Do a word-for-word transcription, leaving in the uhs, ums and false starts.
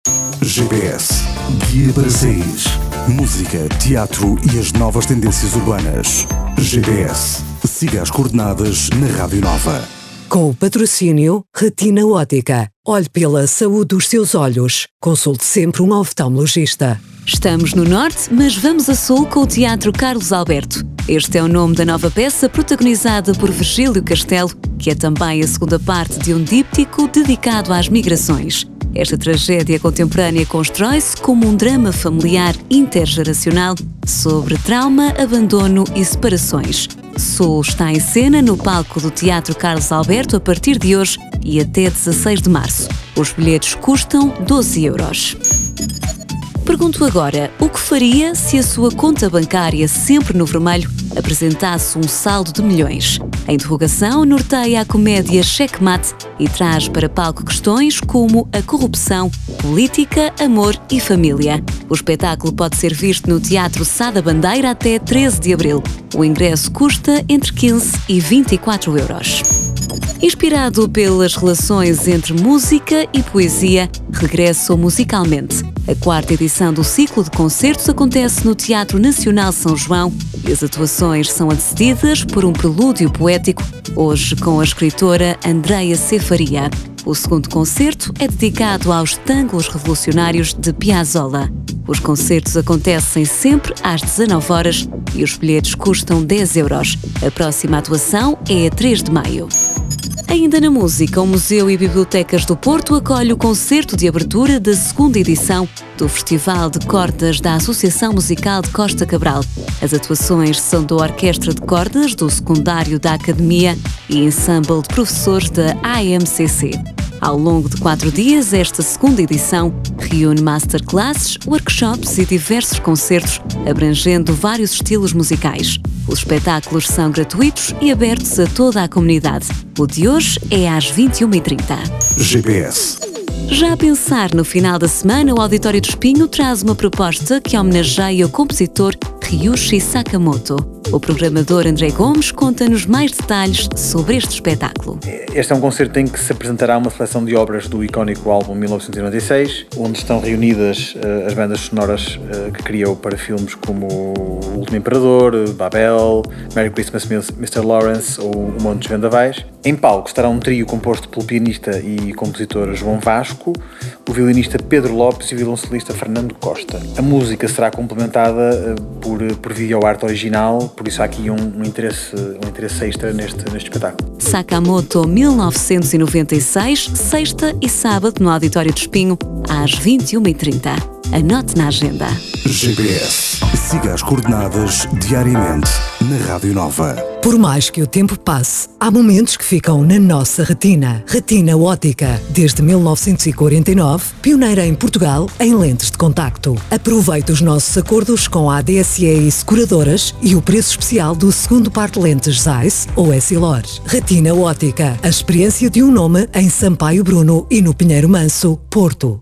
G P S, guia para saís. Música, teatro e as novas tendências urbanas. G P S, siga as coordenadas na Rádio Nova. Com o patrocínio Retina Ótica. Olhe pela saúde dos seus olhos. Consulte sempre um oftalmologista. Estamos no Norte, mas vamos a Sul com o Teatro Carlos Alberto. Este é o nome da nova peça protagonizada por Virgílio Castelo, que é também a segunda parte de um díptico dedicado às migrações. Esta tragédia contemporânea constrói-se como um drama familiar intergeracional sobre trauma, abandono e separações. Sul está em cena no palco do Teatro Carlos Alberto a partir de hoje e até dezasseis de março. Os bilhetes custam doze euros. Pergunto agora, o que faria se a sua conta bancária sempre no vermelho apresentasse um saldo de milhões? A interrogação norteia a comédia Checkmate e traz para palco questões como a corrupção, política, amor e família. O espetáculo pode ser visto no Teatro Sá da Bandeira até treze de abril. O ingresso custa entre quinze e vinte e quatro euros. Inspirado pelas relações entre música e poesia, regressa o Musicalmente. A quarta edição do ciclo de concertos acontece no Teatro Nacional São João e as atuações são antecedidas por um prelúdio poético, hoje com a escritora Andreia C. Faria. O segundo concerto é dedicado aos tangos revolucionários de Piazzolla. Os concertos acontecem sempre às dezanove horas e os bilhetes custam dez euros. A próxima atuação é a três de maio. Ainda na música, o Museu e Bibliotecas do Porto acolhe o concerto de abertura da segunda edição do Festival de Cordas da Associação Musical de Costa Cabral. As atuações são da Orquestra de Cordas do Secundário da Academia e ensemble de professores da A M C C. Ao longo de quatro dias, esta segunda edição reúne masterclasses, workshops e diversos concertos, abrangendo vários estilos musicais. Os espetáculos são gratuitos e abertos a toda a comunidade. O de hoje é às vinte e uma e trinta. G P S. Já a pensar no final da semana, o Auditório de Espinho traz uma proposta que homenageia o compositor Ryuichi Sakamoto. O programador André Gomes conta-nos mais detalhes sobre este espetáculo. Este é um concerto em que se apresentará uma seleção de obras do icónico álbum mil novecentos e noventa e seis, onde estão reunidas uh, as bandas sonoras uh, que criou para filmes como O Último Imperador, Babel, Merry Christmas mister Lawrence ou O Monte dos Vendavais. Em palco estará um trio composto pelo pianista e compositor João Vasco, o violinista Pedro Lopes e o violoncelista Fernando Costa. A música será complementada uh, por, por vídeo arte original, por isso há aqui um, um, interesse, um interesse extra neste, neste espetáculo. Sakamoto mil novecentos e noventa e seis, sexta e sábado no Auditório de Espinho, às vinte e uma e trinta. Anote na agenda. G P S. Siga as coordenadas diariamente na Rádio Nova. Por mais que o tempo passe, há momentos que ficam na nossa retina. Retina Ótica, desde mil novecentos e quarenta e nove, pioneira em Portugal em lentes de contacto. Aproveite os nossos acordos com a A D S E e seguradoras e o preço especial do segundo par de lentes Zeiss ou Essilor. Retina Ótica, a experiência de um nome em Sampaio Bruno e no Pinheiro Manso, Porto.